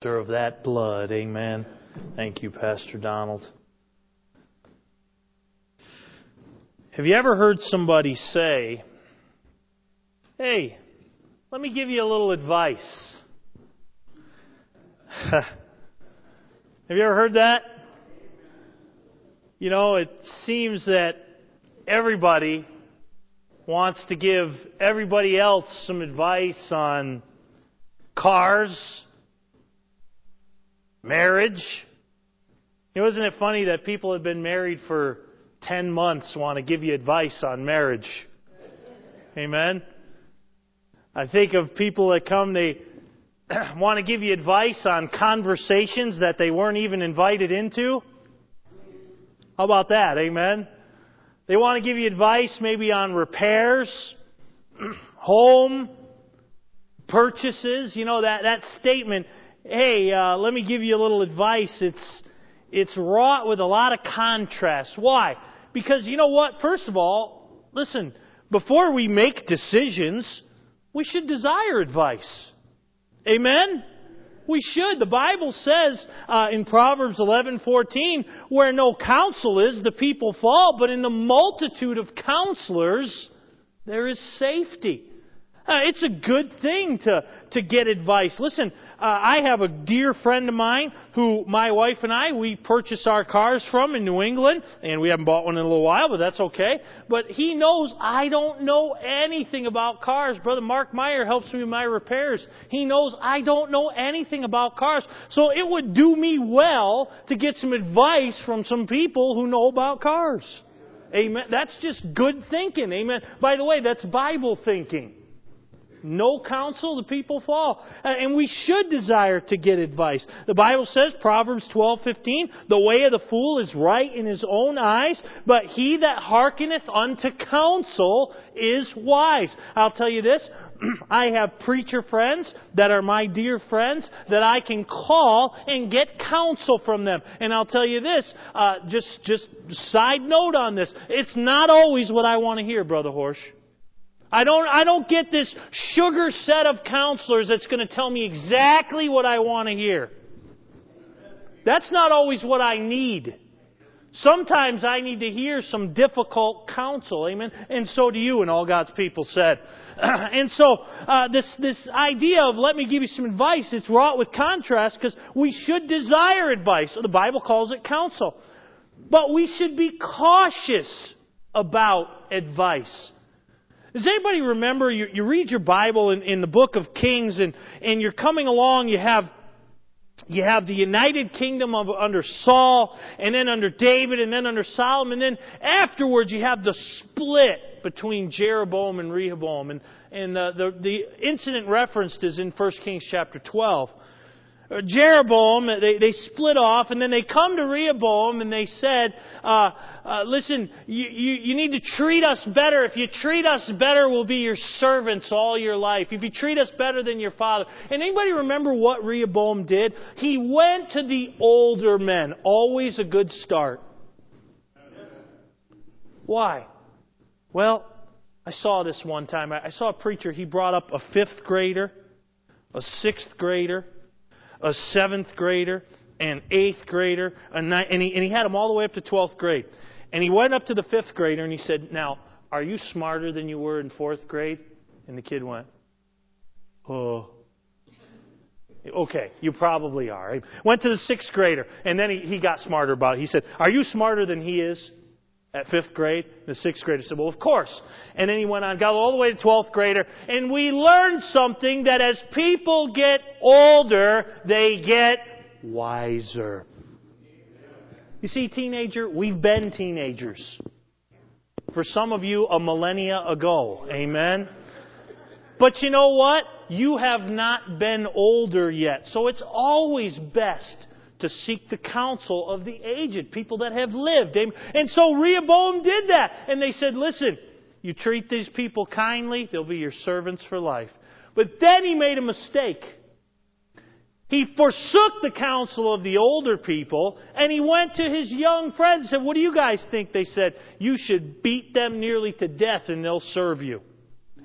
minister of that blood. Amen. Thank you, Pastor Donald. Have you ever heard somebody say, "Hey, let me give you a little advice"? Have you ever heard that? You know, it seems that everybody wants to give everybody else some advice on cars, marriage. You know, isn't it funny that people have been married for 10 months want to give you advice on marriage? Amen? I think of people that come, they want to give you advice on conversations that they weren't even invited into. How about that? Amen? They want to give you advice maybe on repairs, home, purchases. You know, that statement, "Hey, let me give you a little advice." It's wrought with a lot of contrast. Why? Because you know what? First of all, listen, before we make decisions, we should desire advice. Amen? We should. The Bible says in Proverbs 11:14, "Where no counsel is, the people fall, but in the multitude of counselors, there is safety." It's a good thing to get advice. Listen, I have a dear friend of mine who my wife and we purchase our cars from in New England, and we haven't bought one in a little while, but that's okay. But he knows I don't know anything about cars. Brother Mark Meyer helps me with my repairs. He knows I don't know anything about cars. So it would do me well to get some advice from some people who know about cars. Amen. That's just good thinking. Amen. By the way, that's Bible thinking. No counsel, the people fall. And we should desire to get advice. The Bible says, Proverbs 12:15, "The way of the fool is right in his own eyes, but he that hearkeneth unto counsel is wise." I'll tell you this, I have preacher friends that are my dear friends that I can call and get counsel from them. And I'll tell you this, just side note on this, it's not always what I want to hear, Brother Horsch. I don't get this sugar set of counselors that's going to tell me exactly what I want to hear. That's not always what I need. Sometimes I need to hear some difficult counsel. Amen? And so do you, and all God's people said. And so this idea of let me give you some advice, it's wrought with contrast because we should desire advice. The Bible calls it counsel. But we should be cautious about advice. Does anybody remember, you read your Bible in the book of Kings and you're coming along, you have the United Kingdom under Saul, and then under David, and then under Solomon, and then afterwards you have the split between Jeroboam and Rehoboam. And the incident referenced is in 1 Kings chapter 12. Jeroboam, they split off, and then they come to Rehoboam and they said, "Listen, you need to treat us better. If you treat us better, we'll be your servants all your life. If you treat us better than your father." And anybody remember what Rehoboam did? He went to the older men. Always a good start. Why? Well, I saw this one time. I saw a preacher. He brought up a 5th grader, a 6th grader, a 7th grader, an 8th grader, and he had them all the way up to 12th grade. And he went up to the 5th grader and he said, "Now, are you smarter than you were in 4th grade?" And the kid went, "Oh, okay, you probably are." He went to the 6th grader, and then he got smarter about it. He said, "Are you smarter than he is at 5th grade?" The 6th grader said, "Well, of course." And then he went on, got all the way to 12th grader. And we learned something, that as people get older, they get wiser. You see, teenager, we've been teenagers. For some of you, a millennia ago. Amen? But you know what? You have not been older yet. So it's always best to seek the counsel of the aged, people that have lived. And so Rehoboam did that. And they said, "Listen, you treat these people kindly, they'll be your servants for life." But then he made a mistake. He forsook the counsel of the older people, and he went to his young friends and said, "What do you guys think?" They said, "You should beat them nearly to death and they'll serve you."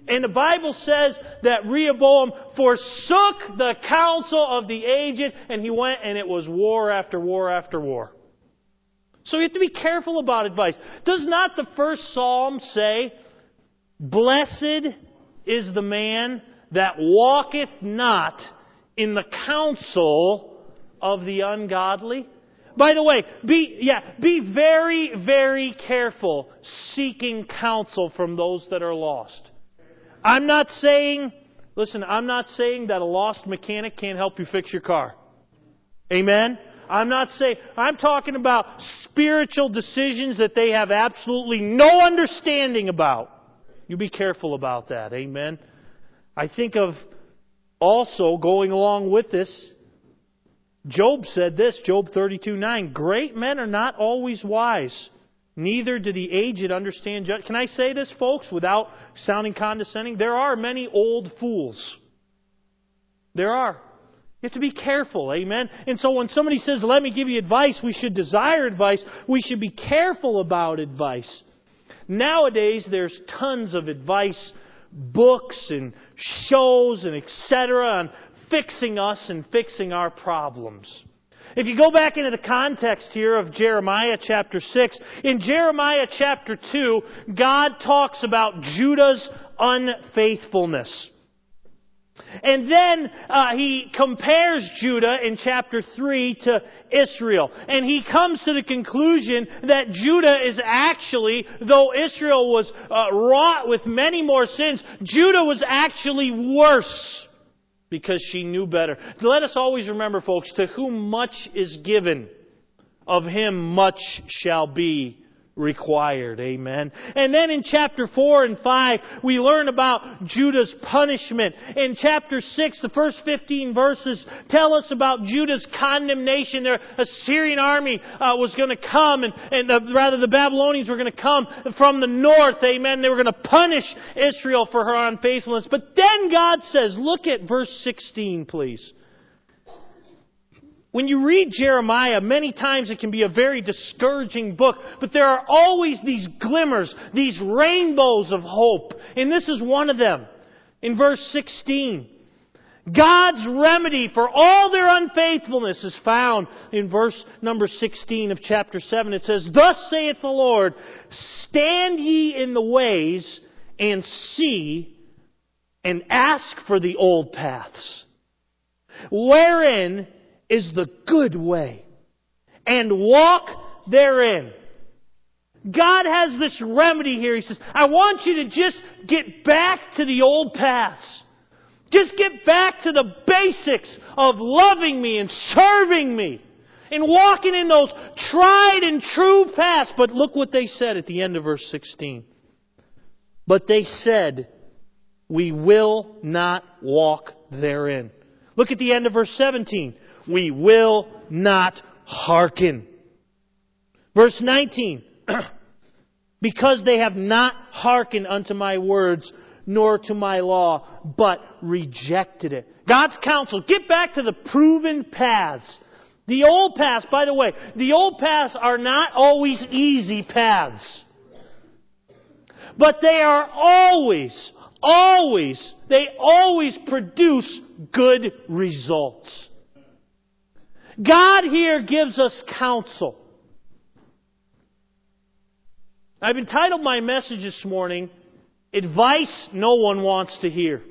And the Bible says that Rehoboam forsook the counsel of the aged, and he went, and it was war after war after war. So you have to be careful about advice. Does not the first Psalm say, "Blessed is the man that walketh not in the counsel of the ungodly"? By the way, be very, very careful seeking counsel from those that are lost. I'm not saying that a lost mechanic can't help you fix your car. Amen? I'm talking about spiritual decisions that they have absolutely no understanding about. You be careful about that. Amen? I think of also going along with this, Job said this, Job 32:9, "Great men are not always wise, neither do the aged understand judgment." Can I say this, folks, without sounding condescending? There are many old fools. There are. You have to be careful, amen? And so when somebody says, "Let me give you advice," we should desire advice. We should be careful about advice. Nowadays, there's tons of advice, books and shows and etc. on fixing us and fixing our problems. If you go back into the context here of Jeremiah chapter 6, in Jeremiah chapter 2, God talks about Judah's unfaithfulness. And then He compares Judah in chapter 3 to Israel. And He comes to the conclusion that Judah is actually, though Israel was wrought with many more sins, Judah was actually worse because she knew better. Let us always remember, folks, to whom much is given, of him much shall be required. Amen. And then in chapter 4 and 5, we learn about Judah's punishment. In chapter 6, the first 15 verses tell us about Judah's condemnation. The Assyrian army was going to come, the Babylonians were going to come from the north. Amen. They were going to punish Israel for her unfaithfulness. But then God says, look at verse 16, please. When you read Jeremiah, many times it can be a very discouraging book, but there are always these glimmers, these rainbows of hope. And this is one of them. In verse 16, God's remedy for all their unfaithfulness is found in verse number 16 of chapter 7. It says, "Thus saith the Lord, stand ye in the ways and see and ask for the old paths, wherein is the good way, and walk therein." God has this remedy here. He says, I want you to just get back to the old paths. Just get back to the basics of loving me and serving me and walking in those tried and true paths. But look what they said at the end of verse 16. "But they said, we will not walk therein." Look at the end of verse 17. "We will not hearken." Verse 19. "Because they have not hearkened unto my words, nor to my law, but rejected it." God's counsel, get back to the proven paths. The old paths, by the way, the old paths are not always easy paths. But they are always produce good results. God here gives us counsel. I've entitled my message this morning, "Advice No One Wants to Hear."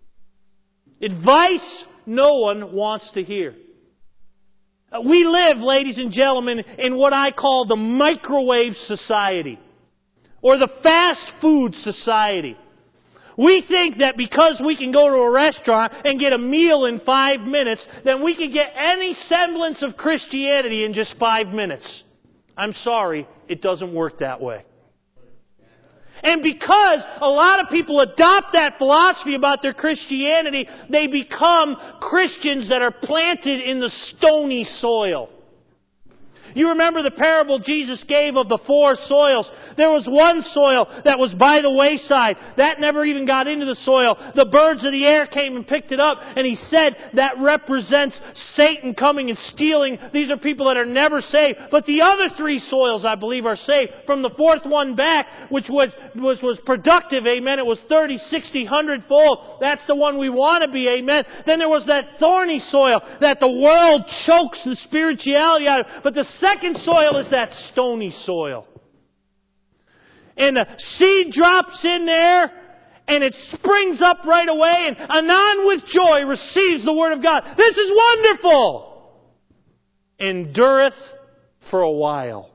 Advice no one wants to hear. We live, ladies and gentlemen, in what I call the microwave society, or the fast food society. We think that because we can go to a restaurant and get a meal in 5 minutes, then we can get any semblance of Christianity in just 5 minutes. I'm sorry, it doesn't work that way. And because a lot of people adopt that philosophy about their Christianity, they become Christians that are planted in the stony soil. You remember the parable Jesus gave of the 4 soils. There was one soil that was by the wayside. That never even got into the soil. The birds of the air came and picked it up, and he said that represents Satan coming and stealing. These are people that are never saved. But the other three soils, I believe, are saved. From the fourth one back, which was productive, amen. It was 30, 60, 100-fold. That's the one we want to be, amen. Then there was that thorny soil that the world chokes the spirituality out of. But the second soil is that stony soil. And the seed drops in there, and it springs up right away, and anon with joy receives the Word of God. This is wonderful! Endureth for a while.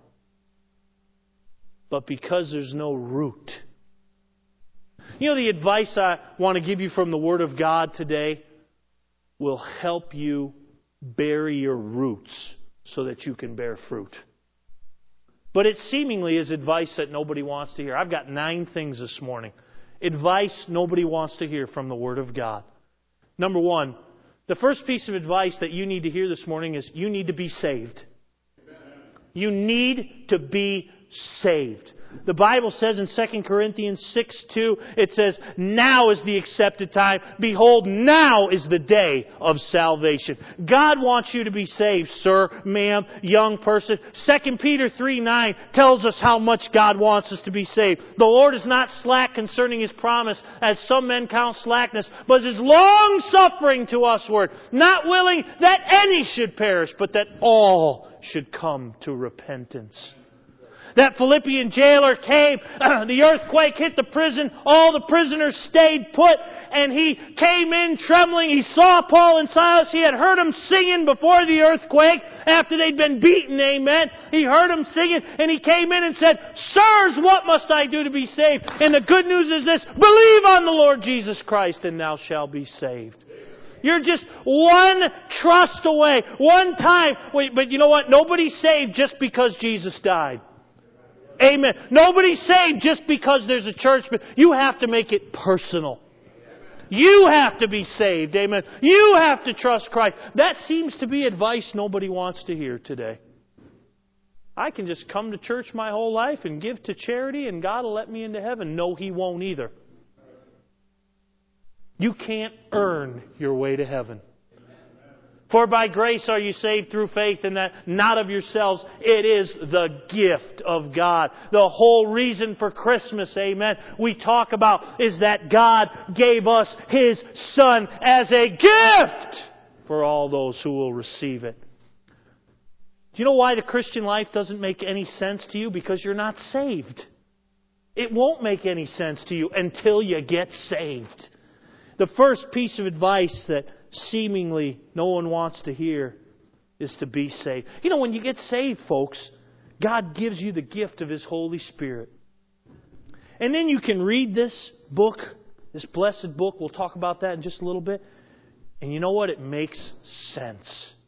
But because there's no root. You know, the advice I want to give you from the Word of God today will help you bury your roots so that you can bear fruit. But it seemingly is advice that nobody wants to hear. I've got 9 things this morning. Advice nobody wants to hear from the Word of God. Number 1, the first piece of advice that you need to hear this morning is you need to be saved. You need to be saved. The Bible says in 2 Corinthians 6:2, it says, now is the accepted time. Behold, now is the day of salvation. God wants you to be saved, sir, ma'am, young person. 2 Peter 3:9 tells us how much God wants us to be saved. The Lord is not slack concerning His promise, as some men count slackness, but is long-suffering to usward, not willing that any should perish, but that all should come to repentance. That Philippian jailer came, the earthquake hit the prison, all the prisoners stayed put, and he came in trembling. He saw Paul and Silas. He had heard them singing before the earthquake, after they'd been beaten, amen. He heard them singing, and he came in and said, sirs, what must I do to be saved? And the good news is this, believe on the Lord Jesus Christ, and thou shalt be saved. You're just one trust away, one time. Wait, but you know what? Nobody's saved just because Jesus died. Amen. Nobody's saved just because there's a church, but you have to make it personal. You have to be saved. Amen. You have to trust Christ. That seems to be advice nobody wants to hear today. I can just come to church my whole life and give to charity and God will let me into heaven. No, He won't either. You can't earn your way to heaven. For by grace are you saved through faith, and that not of yourselves. It is the gift of God. The whole reason for Christmas, amen, we talk about is that God gave us His Son as a gift for all those who will receive it. Do you know why the Christian life doesn't make any sense to you? Because you're not saved. It won't make any sense to you until you get saved. The first piece of advice that seemingly no one wants to hear is to be saved. You know, when you get saved, folks, God gives you the gift of His Holy Spirit. And then you can read this book, this blessed book. We'll talk about that in just a little bit. And you know what? It makes sense.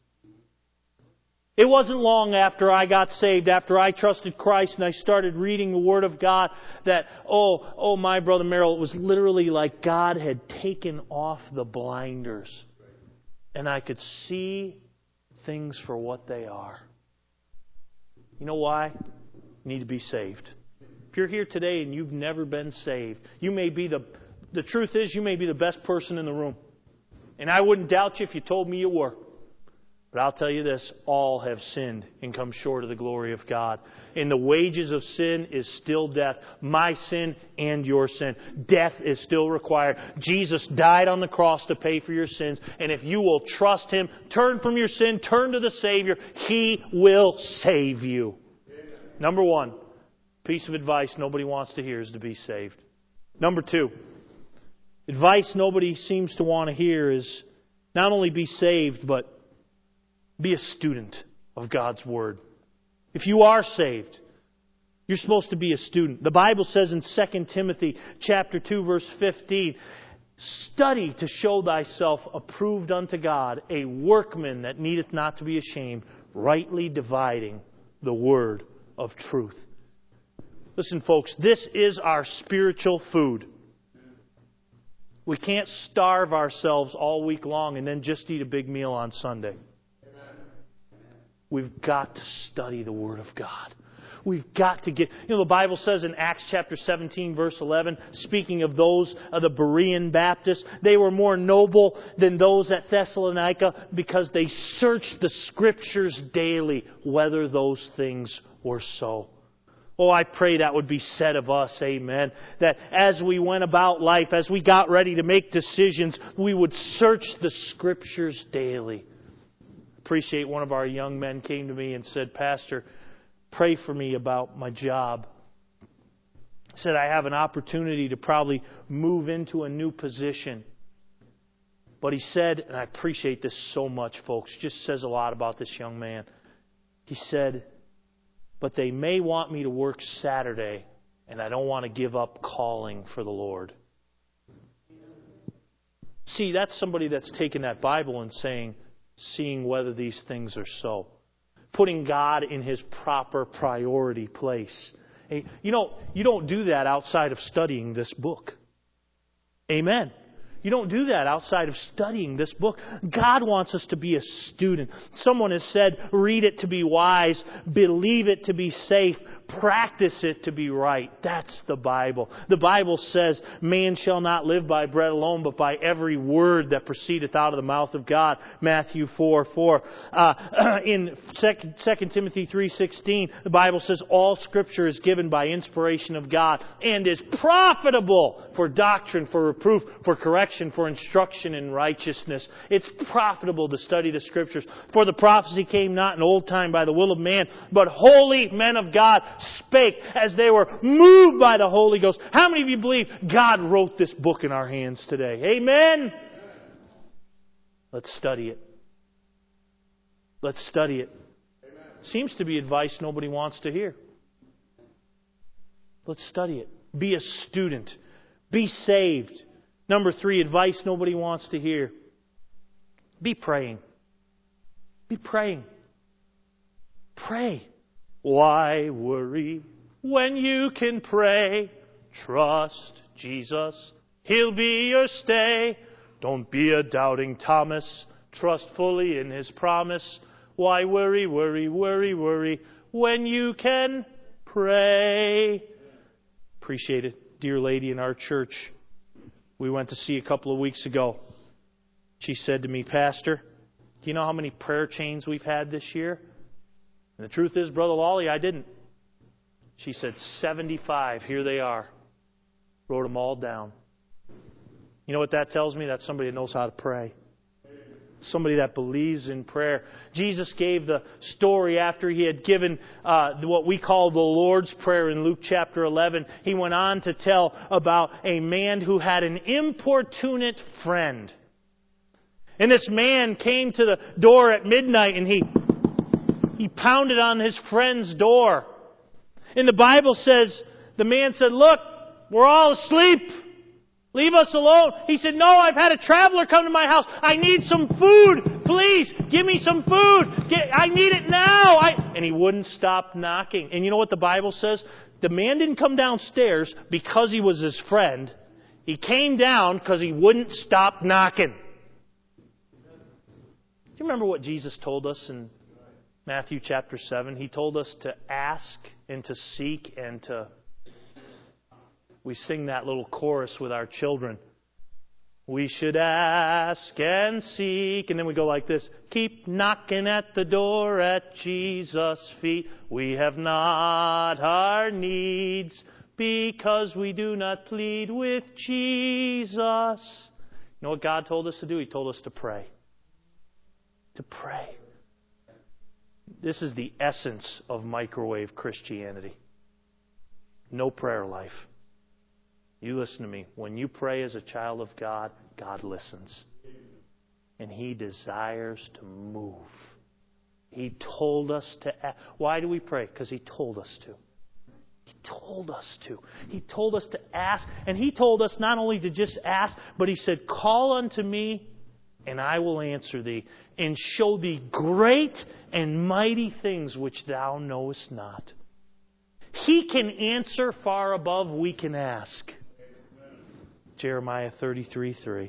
It wasn't long after I got saved, after I trusted Christ and I started reading the Word of God, that, my brother Merrill, it was literally like God had taken off the blinders. And I could see things for what they are. You know why? You need to be saved. If you're here today and you've never been saved, you may be the truth is you may be the best person in the room. And I wouldn't doubt you if you told me you were. But I'll tell you this, all have sinned and come short of the glory of God. And the wages of sin is still death. My sin and your sin. Death is still required. Jesus died on the cross to pay for your sins. And if you will trust Him, turn from your sin, turn to the Savior, He will save you. Amen. Number 1, piece of advice nobody wants to hear is to be saved. Number 2, advice nobody seems to want to hear is not only be saved, but be a student of God's Word. If you are saved, you're supposed to be a student. The Bible says in 2 Timothy chapter 2, verse 15, study to show thyself approved unto God, a workman that needeth not to be ashamed, rightly dividing the word of truth. Listen, folks, this is our spiritual food. We can't starve ourselves all week long and then just eat a big meal on Sunday. We've got to study the Word of God. We've got to get... the Bible says in Acts chapter 17, verse 11, speaking of those of the Berean Baptists, they were more noble than those at Thessalonica because they searched the Scriptures daily whether those things were so. Oh, I pray that would be said of us, amen. That as we went about life, as we got ready to make decisions, we would search the Scriptures daily. Appreciate one of our young men came to me and said, Pastor, pray for me about my job. He said, I have an opportunity to probably move into a new position. But he said, and I appreciate this so much, folks, just says a lot about this young man. He said, but they may want me to work Saturday, and I don't want to give up calling for the Lord. See, that's somebody that's taken that Bible and seeing whether these things are so. Putting God in His proper priority place. Hey, you don't do that outside of studying this book. Amen. You don't do that outside of studying this book. God wants us to be a student. Someone has said, read it to be wise, believe it to be safe, practice it to be right. That's the Bible. The Bible says, man shall not live by bread alone, but by every word that proceedeth out of the mouth of God. Matthew 4:4. In 2 Timothy 3:16, the Bible says, all Scripture is given by inspiration of God and is profitable for doctrine, for reproof, for correction, for instruction in righteousness. It's profitable to study the Scriptures. For the prophecy came not in old time by the will of man, but holy men of God spake as they were moved by the Holy Ghost. How many of you believe God wrote this book in our hands today? Amen? Let's study it. Let's study it. Seems to be advice nobody wants to hear. Let's study it. Be a student. Be saved. Number 3, advice nobody wants to hear. Be praying. Be praying. Pray. Why worry when you can pray? Trust Jesus. He'll be your stay. Don't be a doubting Thomas. Trust fully in His promise. Why worry, worry, worry, worry when you can pray? Appreciate it. Dear lady in our church we went to see a couple of weeks ago. She said to me, Pastor, do you know how many prayer chains we've had this year? And the truth is, Brother Lawley, I didn't. She said, 75. Here they are. Wrote them all down. You know what that tells me? That's somebody that knows how to pray. Somebody that believes in prayer. Jesus gave the story after He had given what we call the Lord's Prayer in Luke chapter 11. He went on to tell about a man who had an importunate friend. And this man came to the door at midnight and he pounded on his friend's door. And the Bible says, the man said, look, we're all asleep. Leave us alone. He said, no, I've had a traveler come to my house. I need some food. Please, give me some food. I need it now. And he wouldn't stop knocking. And you know what the Bible says? The man didn't come downstairs because he was his friend. He came down because he wouldn't stop knocking. Do you remember what Jesus told us in Matthew chapter 7? He told us to ask and to seek and to... We sing that little chorus with our children. We should ask and seek. And then we go like this. Keep knocking at the door at Jesus' feet. We have not our needs because we do not plead with Jesus. You know what God told us to do? He told us to pray. To pray. This is the essence of microwave Christianity. No prayer life. You listen to me. When you pray as a child of God, God listens. And He desires to move. He told us to ask. Why do we pray? Because He told us to. He told us to. He told us to ask. And He told us not only to just ask, but He said, call unto me, and I will answer thee, and show thee great and mighty things which thou knowest not. He can answer far above we can ask. Jeremiah 33:3.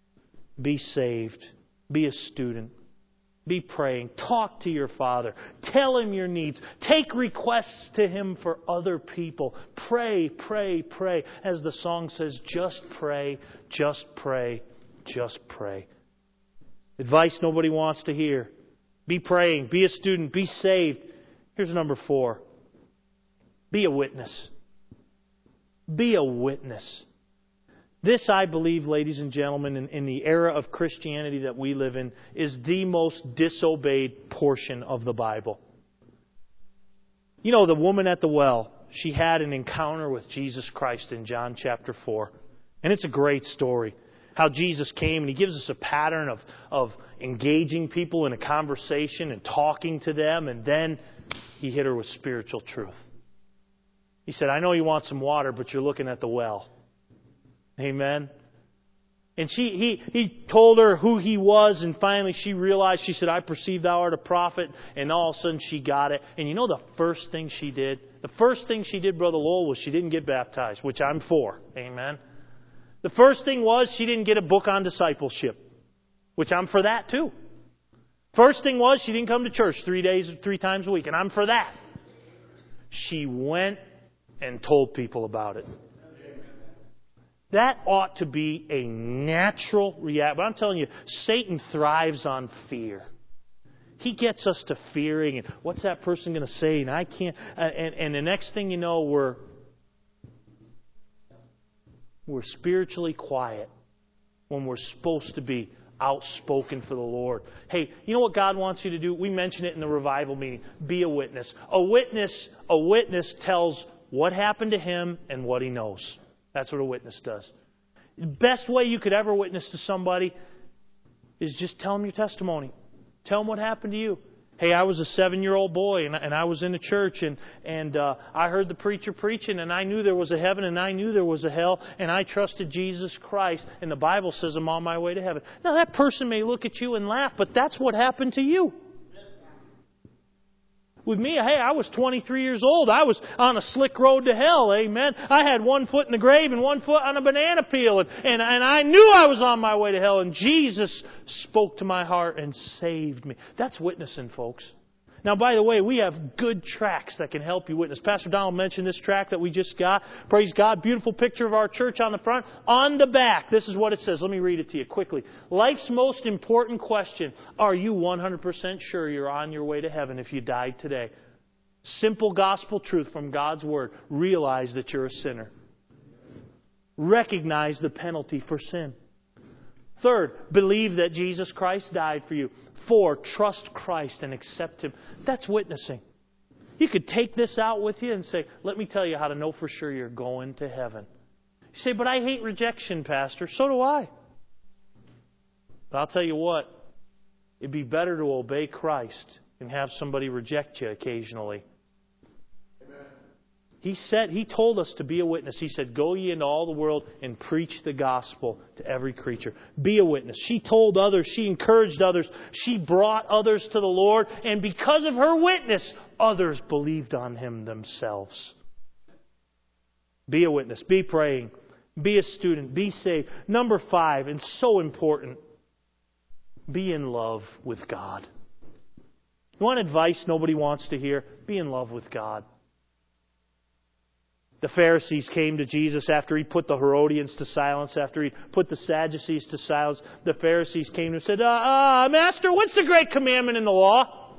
Be saved. Be a student. Be praying. Talk to your Father. Tell Him your needs. Take requests to Him for other people. Pray, pray, pray. As the song says, just pray, just pray, just pray. Advice nobody wants to hear. Be praying. Be a student. Be saved. Here's number 4. Be a witness. Be a witness. This, I believe, ladies and gentlemen, in the era of Christianity that we live in, is the most disobeyed portion of the Bible. You know, the woman at the well, she had an encounter with Jesus Christ in John chapter 4. And it's a great story. How Jesus came and He gives us a pattern of engaging people in a conversation and talking to them. And then He hit her with spiritual truth. He said, I know you want some water, but you're looking at the well. Amen. And he told her who He was, and finally she realized, she said, I perceive thou art a prophet. And all of a sudden she got it. And you know the first thing she did? The first thing she did, Brother Lowell, was she didn't get baptized, which I'm for. Amen. The first thing was she didn't get a book on discipleship, which I'm for that too. First thing was she didn't come to church 3 times a week, and I'm for that. She went and told people about it. That ought to be a natural reaction. But I'm telling you, Satan thrives on fear. He gets us to fearing, and what's that person going to say? And I can't. And the next thing you know, we're spiritually quiet when we're supposed to be outspoken for the Lord. Hey, you know what God wants you to do? We mentioned it in the revival meeting. Be a witness. A witness tells what happened to him and what he knows. That's what a witness does. The best way you could ever witness to somebody is just tell them your testimony. Tell them what happened to you. Hey, I was a 7-year-old boy, and I was in a church, and I heard the preacher preaching, and I knew there was a heaven, and I knew there was a hell, and I trusted Jesus Christ, and the Bible says I'm on my way to heaven. Now, that person may look at you and laugh, but that's what happened to you. With me, hey, I was 23 years old. I was on a slick road to hell, amen. I had 1 foot in the grave and 1 foot on a banana peel. And I knew I was on my way to hell. And Jesus spoke to my heart and saved me. That's witnessing, folks. Now, by the way, we have good tracts that can help you witness. Pastor Donald mentioned this tract that we just got. Praise God. Beautiful picture of our church on the front. On the back, this is what it says. Let me read it to you quickly. Life's most important question. Are you 100% sure you're on your way to heaven if you died today? Simple gospel truth from God's Word. Realize that you're a sinner. Recognize the penalty for sin. Third, believe that Jesus Christ died for you. 4, trust Christ and accept Him. That's witnessing. You could take this out with you and say, let me tell you how to know for sure you're going to heaven. You say, but I hate rejection, Pastor. So do I. But I'll tell you what, it'd be better to obey Christ and have somebody reject you occasionally. He told us to be a witness. He said, go ye into all the world and preach the gospel to every creature. Be a witness. She told others. She encouraged others. She brought others to the Lord. And because of her witness, others believed on Him themselves. Be a witness. Be praying. Be a student. Be saved. Number 5, and so important, be in love with God. You want advice nobody wants to hear? Be in love with God. The Pharisees came to Jesus after He put the Herodians to silence, after He put the Sadducees to silence. The Pharisees came and said, Master, what's the great commandment in the law?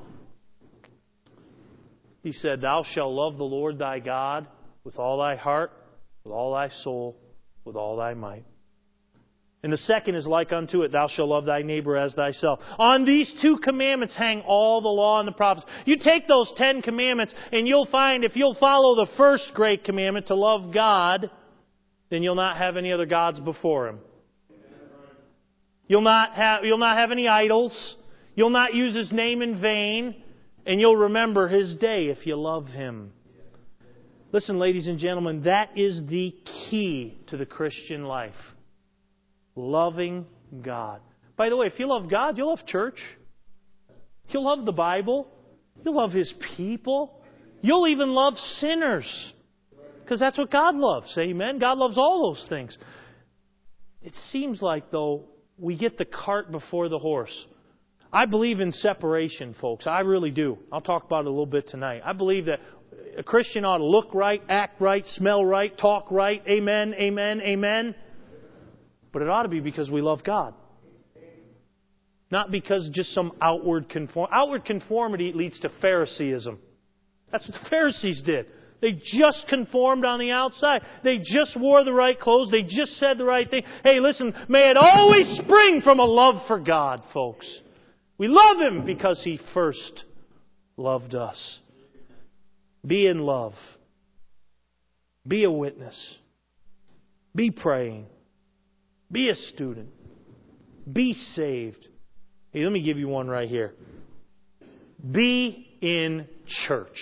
He said, Thou shalt love the Lord thy God with all thy heart, with all thy soul, with all thy might. And the second is like unto it, Thou shalt love thy neighbor as thyself. On these 2 commandments hang all the law and the prophets. You take those 10 commandments and you'll find if you'll follow the first great commandment to love God, then you'll not have any other gods before Him. You'll not have any idols. You'll not use His name in vain. And you'll remember His day if you love Him. Listen, ladies and gentlemen, that is the key to the Christian life. Loving God. By the way, if you love God, you'll love church. You'll love the Bible. You'll love His people. You'll even love sinners. Because that's what God loves. Amen? God loves all those things. It seems like, though, we get the cart before the horse. I believe in separation, folks. I really do. I'll talk about it a little bit tonight. I believe that a Christian ought to look right, act right, smell right, talk right. Amen, amen, amen. But it ought to be because we love God. Not because just some outward conformity. Outward conformity leads to Phariseeism. That's what the Pharisees did. They just conformed on the outside. They just wore the right clothes. They just said the right thing. Hey, listen, may it always spring from a love for God, folks. We love Him because He first loved us. Be in love. Be a witness. Be praying. Be a student. Be saved. Hey, let me give you one right here. Be in church.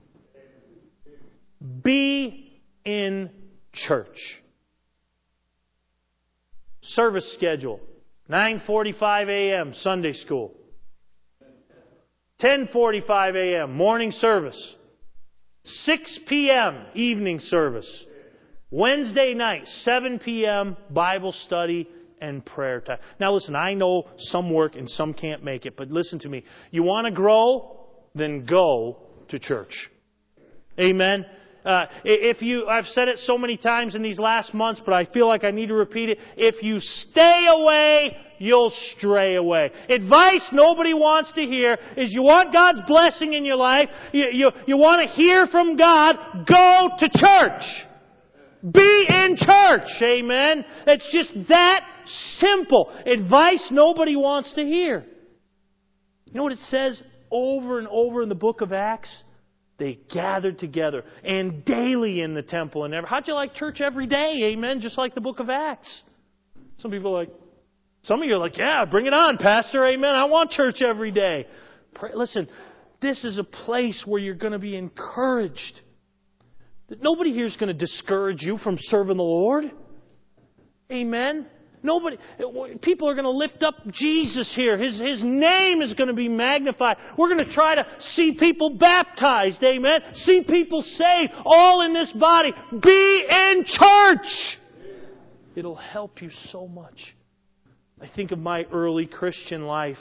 Be in church. Service schedule. 9:45 a.m. Sunday school. 10:45 a.m. morning service. 6 p.m. evening service. Wednesday night, 7 p.m. Bible study and prayer time. Now listen, I know some work and some can't make it, but listen to me. You want to grow? Then go to church. Amen. I've said it so many times in these last months, but I feel like I need to repeat it. If you stay away, you'll stray away. Advice nobody wants to hear is you want God's blessing in your life. You want to hear from God. Go to church. Be in church. Amen. It's just that simple. Advice nobody wants to hear. You know what it says over and over in the book of Acts? They gathered together and daily in the temple. And how'd you like church every day? Amen. Just like the book of Acts. Some people are like, some of you are like, yeah, bring it on, Pastor. Amen. I want church every day. Listen, this is a place where you're going to be encouraged. Nobody here is going to discourage you from serving the Lord. Amen. People are going to lift up Jesus here. His name is going to be magnified. We're going to try to see people baptized. Amen. See people saved. All in this body. Be in church. It'll help you so much. I think of my early Christian life.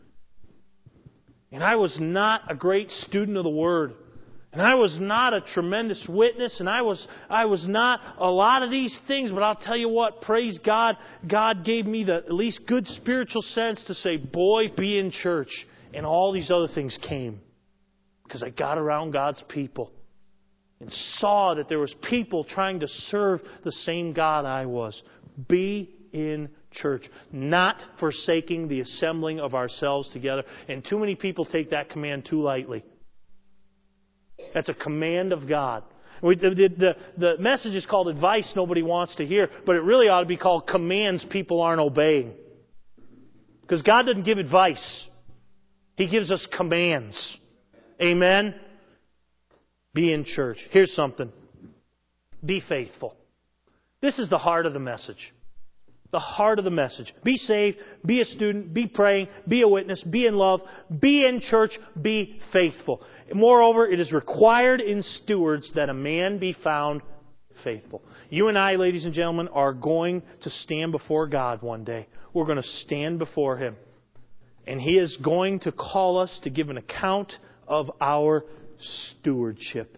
And I was not a great student of the Word. And I was not a tremendous witness, and I was not a lot of these things, but I'll tell you what, praise God, God gave me the at least good spiritual sense to say, boy, be in church. And all these other things came. Because I got around God's people and saw that there was people trying to serve the same God I was. Be in church. Not forsaking the assembling of ourselves together. And too many people take that command too lightly. That's a command of God. The message is called advice nobody wants to hear, but it really ought to be called commands people aren't obeying. Because God doesn't give advice. He gives us commands. Amen? Be in church. Here's something. Be faithful. This is the heart of the message. The heart of the message. Be saved, be a student, be praying, be a witness, be in love, be in church, be faithful. Moreover, it is required in stewards that a man be found faithful. You and I, ladies and gentlemen, are going to stand before God one day. We're going to stand before Him. And He is going to call us to give an account of our stewardship.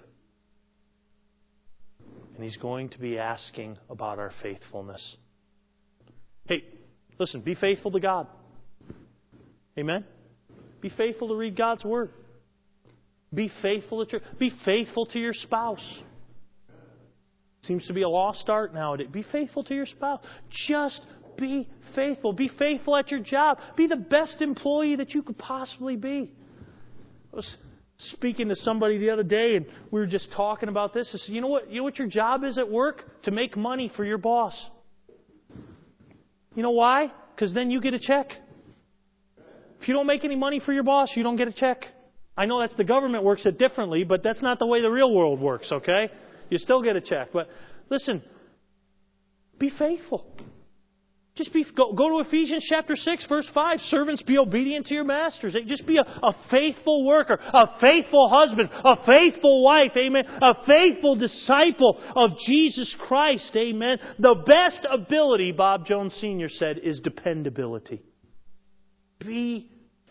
And He's going to be asking about our faithfulness. Hey, listen, be faithful to God. Amen? Be faithful to read God's Word. Be faithful to church. Be faithful to your spouse. Seems to be a lost art nowadays. Be faithful to your spouse. Just be faithful. Be faithful at your job. Be the best employee that you could possibly be. I was speaking to somebody the other day, and we were just talking about this. I said, you know what your job is at work? To make money for your boss. You know why? Because then you get a check. If you don't make any money for your boss, you don't get a check. I know that's the government works it differently, but that's not the way the real world works, okay? You still get a check. But listen, be faithful. Go to Ephesians chapter 6, verse 5. Servants, be obedient to your masters. Just be a faithful worker, a faithful husband, a faithful wife, amen, a faithful disciple of Jesus Christ, amen. The best ability, Bob Jones Sr. said, is dependability. Be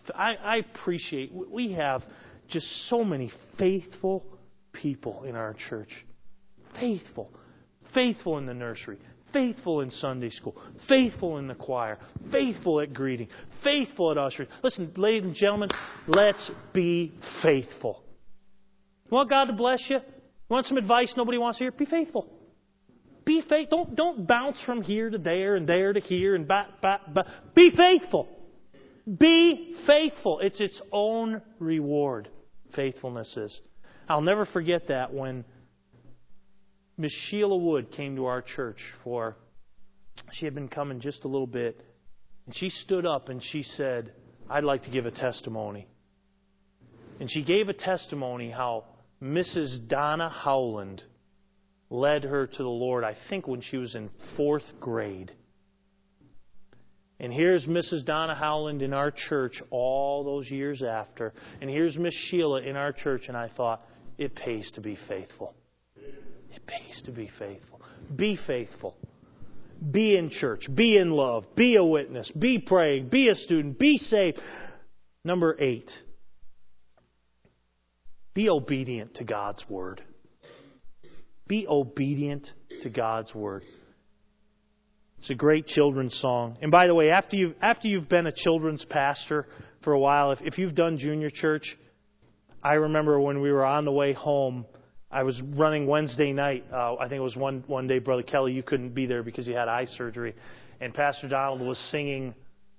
I appreciate, we have just so many faithful people in our church. Faithful. Faithful in the nursery. Faithful in Sunday school. Faithful in the choir. Faithful at greeting. Faithful at ushering. Listen, ladies and gentlemen, let's be faithful. You want God to bless you? You want some advice nobody wants to hear? Be faithful. Be faithful. Don't bounce from here to there and there to here and back. Be faithful. Be faithful. It's its own reward. Faithfulness is. I'll never forget that when Miss Sheila Wood came to our church she had been coming just a little bit, and she stood up and she said, I'd like to give a testimony. And she gave a testimony how Mrs. Donna Howland led her to the Lord, I think when she was in 4th grade. And here's Mrs. Donna Howland in our church all those years after. And here's Miss Sheila in our church, and I thought, it pays to be faithful. It pays to be faithful. Be faithful. Be in church. Be in love. Be a witness. Be praying. Be a student. Be saved. Number 8. Be obedient to God's Word. Be obedient to God's Word. It's a great children's song. And by the way, after you've been a children's pastor for a while, if you've done junior church, I remember when we were on the way home, I was running Wednesday night. I think it was one day, Brother Kelly, you couldn't be there because you had eye surgery. And Pastor Donald was singing,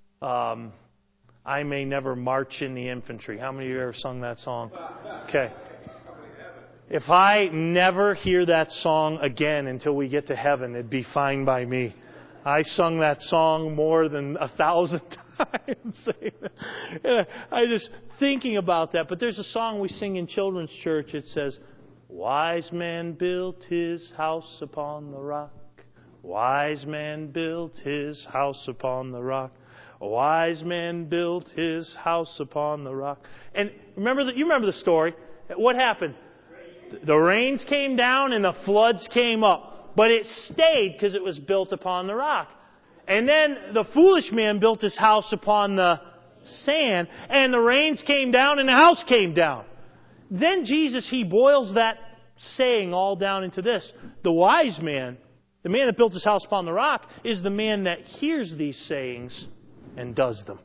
I May Never March in the Infantry. How many of you ever sung that song? Okay. If I never hear that song again until we get to heaven, it'd be fine by me. I sung that song more than 1,000 times. I just thinking about that. But there's a song we sing in children's church. It says, wise man built his house upon the rock. Wise man built his house upon the rock. A wise man built his house upon the rock. And you remember the story. What happened? The rains came down and the floods came up. But it stayed because it was built upon the rock. And then the foolish man built his house upon the sand, and the rains came down and the house came down. Then Jesus, He boils that saying all down into this. The wise man, the man that built his house upon the rock, is the man that hears these sayings and does them.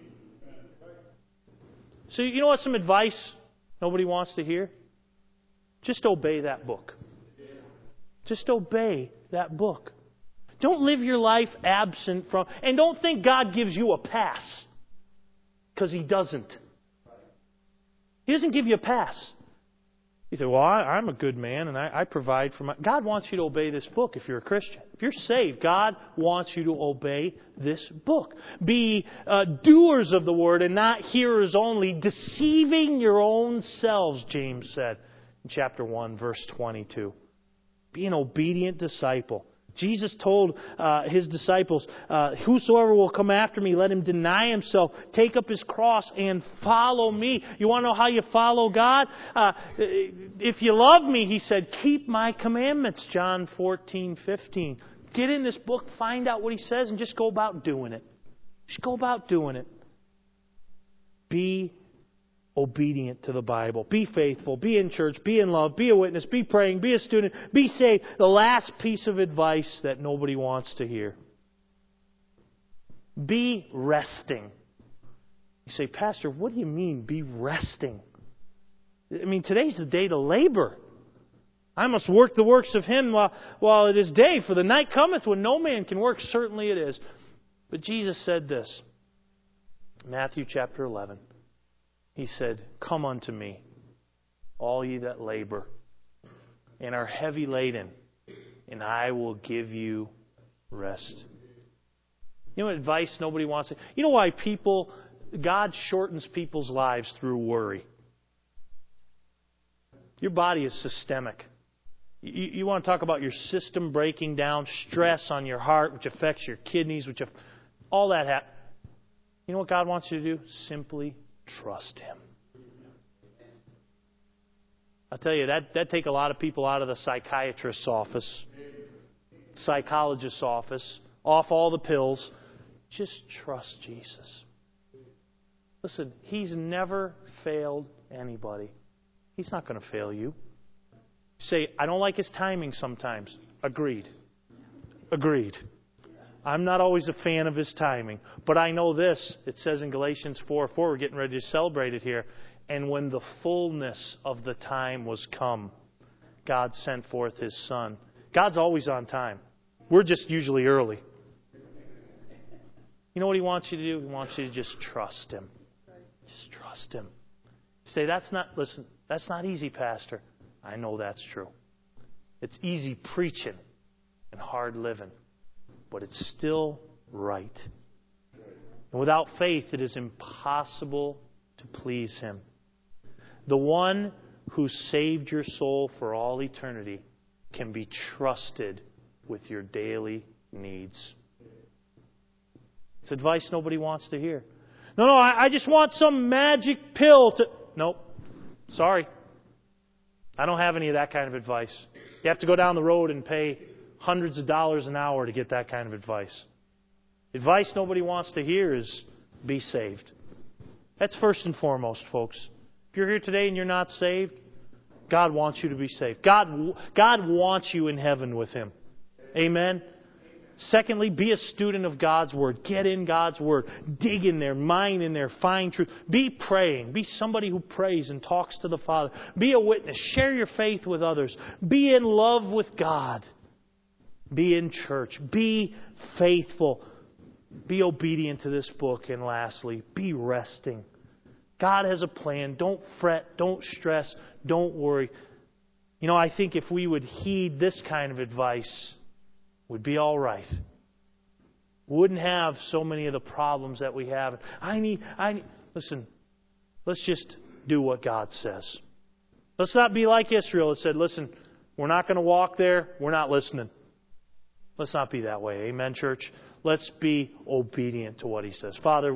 So you know what some advice nobody wants to hear? Just obey that book. Just obey that book. Don't live your life absent from... And don't think God gives you a pass. Because He doesn't. He doesn't give you a pass. You say, well, I'm a good man and I provide for my... God wants you to obey this book if you're a Christian. If you're saved, God wants you to obey this book. Be doers of the Word and not hearers only, deceiving your own selves, James said in chapter 1, verse 22. Be an obedient disciple. Jesus told His disciples, whosoever will come after me, let him deny himself, take up his cross, and follow me. You want to know how you follow God? If you love me, He said, keep my commandments, John 14:15. Get in this book, find out what He says, and just go about doing it. Just go about doing it. Be obedient to the Bible. Be faithful. Be in church. Be in love. Be a witness. Be praying. Be a student. Be saved. The last piece of advice that nobody wants to hear. Be resting. You say, Pastor, what do you mean, be resting? I mean, today's the day to labor. I must work the works of Him while it is day, for the night cometh when no man can work. Certainly it is. But Jesus said this. Matthew chapter 11. He said, come unto me, all ye that labor and are heavy laden, and I will give you rest. You know what advice nobody wants to... You know why God shortens people's lives through worry. Your body is systemic. You want to talk about your system breaking down, stress on your heart, which affects your kidneys, all that happens. You know what God wants you to do? Simply trust Him. I'll tell you, that'd take a lot of people out of the psychiatrist's office, psychologist's office, off all the pills. Just trust Jesus. Listen, He's never failed anybody. He's not going to fail you. Say, I don't like His timing sometimes. Agreed. Agreed. I'm not always a fan of His timing. But I know this. It says in Galatians 4:4, we're getting ready to celebrate it here. And when the fullness of the time was come, God sent forth His Son. God's always on time. We're just usually early. You know what He wants you to do? He wants you to just trust Him. Just trust Him. Say, that's not easy, Pastor. I know that's true. It's easy preaching and hard living. But it's still right. And without faith, it is impossible to please Him. The one who saved your soul for all eternity can be trusted with your daily needs. It's advice nobody wants to hear. No, I just want some magic pill to... Nope. Sorry. I don't have any of that kind of advice. You have to go down the road and pay hundreds of dollars an hour to get that kind of advice. Advice nobody wants to hear is be saved. That's first and foremost, folks. If you're here today and you're not saved, God wants you to be saved. God wants you in heaven with Him. Amen? Secondly, be a student of God's Word. Get in God's Word. Dig in there. Mine in there. Find truth. Be praying. Be somebody who prays and talks to the Father. Be a witness. Share your faith with others. Be in love with God. Be in church. Be faithful. Be obedient to this book. And lastly, be resting. God has a plan. Don't fret. Don't stress. Don't worry. You know, I think if we would heed this kind of advice, we'd be all right. Wouldn't have so many of the problems that we have. Listen, let's just do what God says. Let's not be like Israel that said, listen, we're not going to walk there. We're not listening. Let's not be that way. Amen, church? Let's be obedient to what He says. Father,